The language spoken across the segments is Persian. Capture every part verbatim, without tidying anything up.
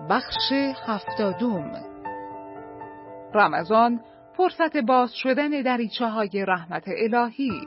بخش هفتادم. رمضان، فرصت باز شدن دریچه های رحمت الهی.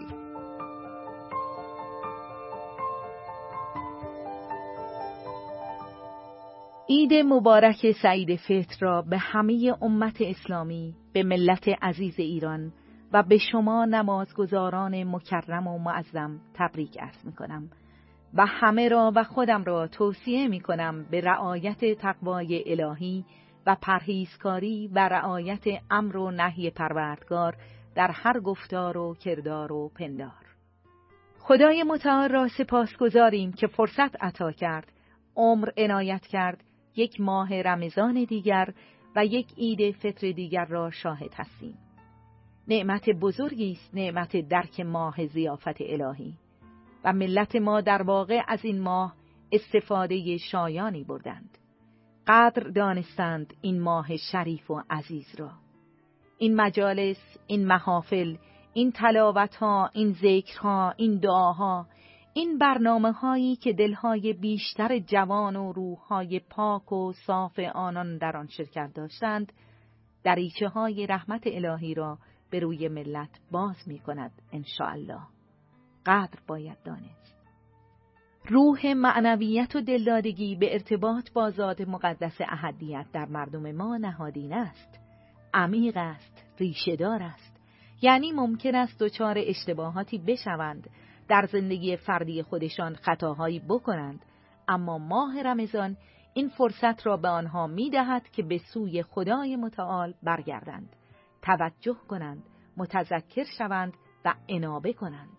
عید مبارک سعید فطر را به همه امت اسلامی، به ملت عزیز ایران و به شما نمازگزاران مکرم و معظم تبریک عرض می کنم و همه را و خودم را توصیه می کنم به رعایت تقوای الهی و پرهیزکاری و رعایت امر و نهی پروردگار در هر گفتار و کردار و پندار. خدای متعال را سپاسگزاریم که فرصت عطا کرد، عمر عنایت کرد، یک ماه رمضان دیگر و یک عید فطر دیگر را شاهد هستیم. نعمت بزرگی است نعمت درک ماه ضیافت الهی و ملت ما در واقع از این ماه استفاده شایانی بردند. قدر دانستند این ماه شریف و عزیز را. این مجالس، این محافل، این تلاوت‌ها، این ذکرها، این دعاها، این برنامه هایی که دلهای بیشتر جوان و روحهای پاک و صاف آنان در آن شرکت داشتند، دریچه های رحمت الهی را به روی ملت باز می کند انشاءالله. قدر باید دانست. روح معنویت و دلدادگی به ارتباط با ذات مقدس احدیت در مردم ما نهادین است، عمیق است، ریشه‌دار است. یعنی ممکن است دچار اشتباهاتی بشوند، در زندگی فردی خودشان خطاهایی بکنند، اما ماه رمضان این فرصت را به آنها می‌دهد که به سوی خدای متعال برگردند، توجه کنند، متذکر شوند و انابه کنند.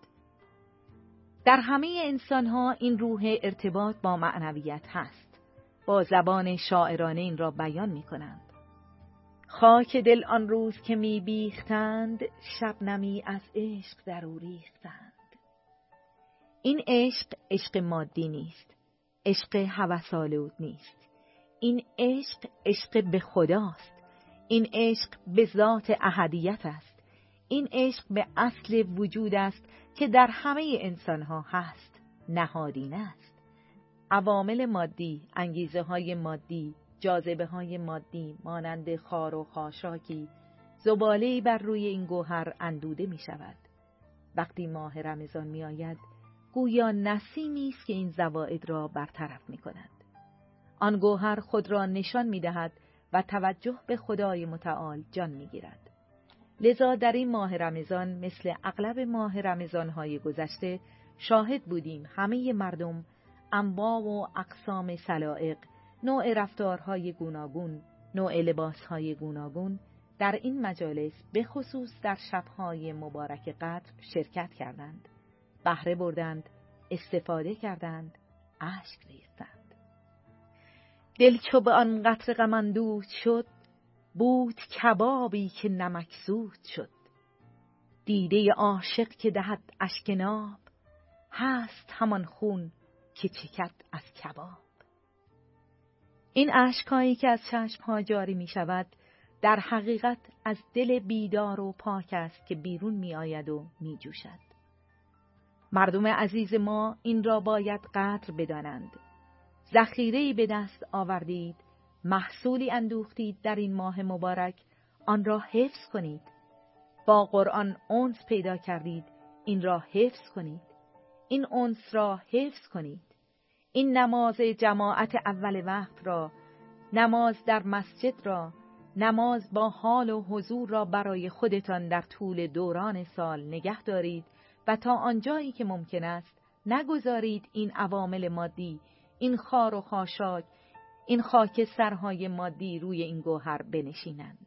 در همه انسان‌ها این روح ارتباط با معنویت هست. با زبان شاعرانه این را بیان می‌کنند. خاک دل آن روز که می‌بیختند، شبنمی از عشق در او ریختند. این عشق عشق مادی نیست، عشق هوس‌آلود نیست. این عشق عشق به خداست. این عشق به ذات احدیت است. این عشق به اصل وجود است که در همه انسان‌ها هست، نهادینه است. عوامل مادی، انگیزه های مادی، جاذبه های مادی مانند خار و خاشاکی، زباله‌ای بر روی این گوهر اندوده می شود. وقتی ماه رمضان می آید، گویا نسیمی است که این زوائد را برطرف می کند. آن گوهر خود را نشان می دهد و توجه به خدای متعال جان می گیرد. لذا در این ماه رمضان مثل اغلب ماه رمضان‌های گذشته شاهد بودیم همه مردم انواع و اقسام سلائق، نوع رفتارهای گوناگون، نوع لباسهای گوناگون در این مجالس به خصوص در شب‌های مبارک قدر شرکت کردند، بهره بردند، استفاده کردند، اشک ریختند. دل چو به آن قطره غم اندود شد، بود کبابی که نمکسود شد. دیده عاشق که دهد اشک ناب، هست همان خون که چکد از کباب. این اشکایی که از چشم‌ها جاری می شود در حقیقت از دل بیدار و پاک است که بیرون می آید و می جوشد. مردم عزیز ما این را باید قدر بدانند. ذخیره‌ای به دست آوردید، محصولی اندوختید در این ماه مبارک، آن را حفظ کنید. با قرآن انس پیدا کردید، این را حفظ کنید. این انس را حفظ کنید. این نماز جماعت اول وقت را، نماز در مسجد را، نماز با حال و حضور را برای خودتان در طول دوران سال نگه دارید و تا آنجایی که ممکن است نگذارید این عوامل مادی، این خار و خاشاک، این خاک سرهای مادی روی این گوهر بنشینند.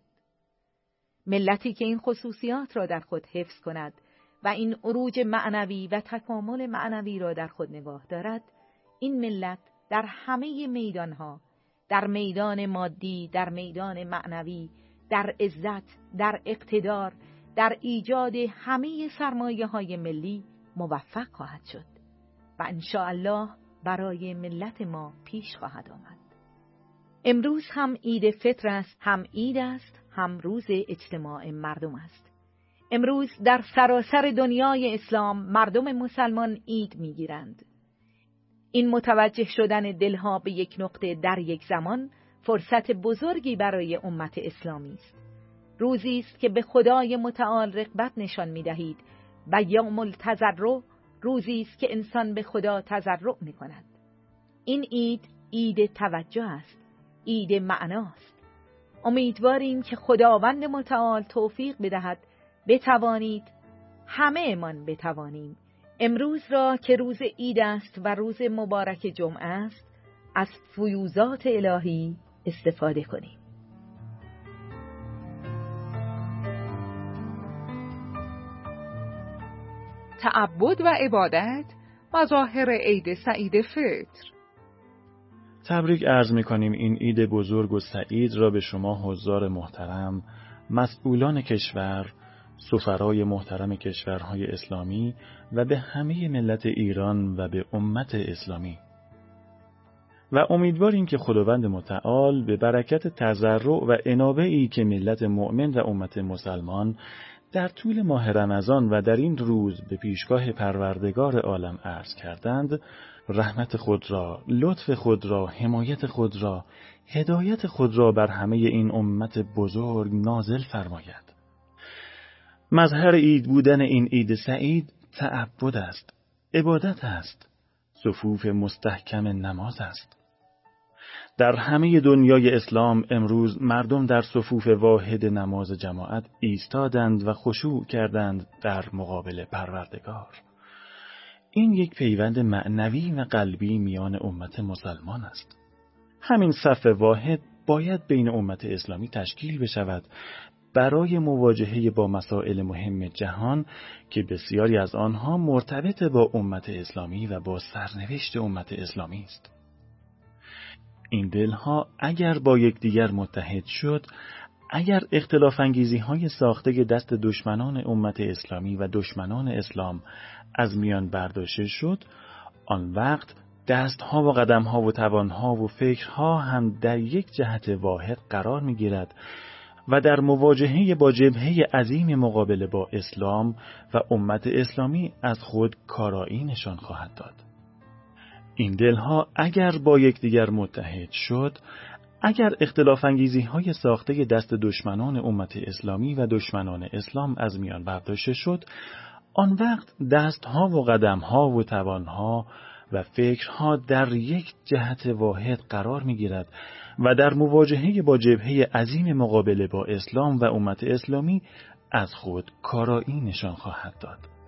ملتی که این خصوصیات را در خود حفظ کند و این عروج معنوی و تکامل معنوی را در خود نگاه دارد، این ملت در همه میدانها، در میدان مادی، در میدان معنوی، در عزت، در اقتدار، در ایجاد همه سرمایه های ملی موفق خواهد شد و انشاءالله برای ملت ما پیش خواهد آمد. امروز هم عید فطر است، هم عید است، هم روز اجتماع مردم است. امروز در سراسر دنیای اسلام مردم مسلمان عید میگیرند. این متوجه شدن دلها به یک نقطه در یک زمان فرصت بزرگی برای امت اسلامی است. روزی است که به خدای متعال رغبت نشان می‌دهید و یوم التضرع روزی است که انسان به خدا تضرع می‌کند. این عید عید توجه است، عید معناست. امیدواریم که خداوند متعال توفیق بدهد بتوانید همه امان بتوانیم امروز را که روز عید است و روز مبارک جمعه است از فیوضات الهی استفاده کنیم. تعبد و عبادت، مظاهر عید سعید فطر. تبریک عرض می‌کنیم این عید بزرگ و سعید را به شما حضار محترم، مسئولان کشور، سفرای محترم کشورهای اسلامی و به همه ملت ایران و به امت اسلامی. و امیدواریم که خداوند متعال به برکت تضرع و انابه‌ای که ملت مؤمن و امت مسلمان در طول ماه رمضان و در این روز به پیشگاه پروردگار عالم عرض کردند، رحمت خود را، لطف خود را، حمایت خود را، هدایت خود را بر همه این امت بزرگ نازل فرماید. مظهر عید بودن این عید سعید تعبد است، عبادت است، صفوف مستحکم نماز است. در همه دنیای اسلام امروز مردم در صفوف واحد نماز جماعت ایستادند و خشوع کردند در مقابل پروردگار. این یک پیوند معنوی و قلبی میان امت مسلمان است. همین صف واحد باید بین امت اسلامی تشکیل بشود برای مواجهه با مسائل مهم جهان که بسیاری از آنها مرتبط با امت اسلامی و با سرنوشت امت اسلامی است. این دلها اگر با یکدیگر متحد شد، اگر اختلاف انگیزی های ساخته دست دشمنان امت اسلامی و دشمنان اسلام از میان برداشته شد، آن وقت دستها و قدمها و توانها و فکرها هم در یک جهت واحد قرار می گیرد و در مواجهه با جبهه عظیم مقابله با اسلام و امت اسلامی از خود کارایی نشان خواهد داد. این دلها اگر با یکدیگر متحد شد، اگر اختلاف انگیزی های ساخته دست دشمنان امت اسلامی و دشمنان اسلام از میان برداشته شد، آن وقت دستها و قدمها و توانها و فکرها در یک جهت واحد قرار می گیرد و در مواجهه با جبهه عظیم مقابله با اسلام و امت اسلامی از خود کارایی نشان خواهد داد.